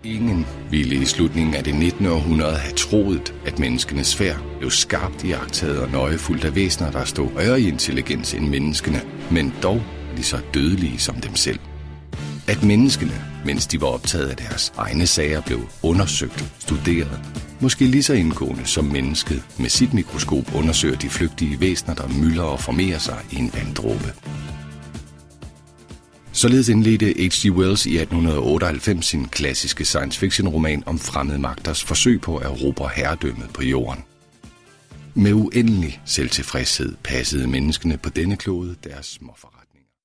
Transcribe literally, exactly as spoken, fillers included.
Ingen ville i slutningen af det nittende århundrede have troet, at menneskenes færd blev skarpt iagttaget og nøje fulgt af væsener, der stod højere i intelligens end menneskene, men dog lige så dødelige som dem selv. At menneskene, mens de var optaget af deres egne sager, blev undersøgt, studeret, måske lige så indgående som mennesket med sit mikroskop undersøger de flygtige væsener, der myldrer og formerer sig i en vanddråbe. Således indledte H G Wells i atten otteoghalvfems sin klassiske science fiction roman om fremmede magters forsøg på at erobre herredømmet på jorden. Med uendelig selvtilfredshed passede menneskene på denne klode deres småforretninger.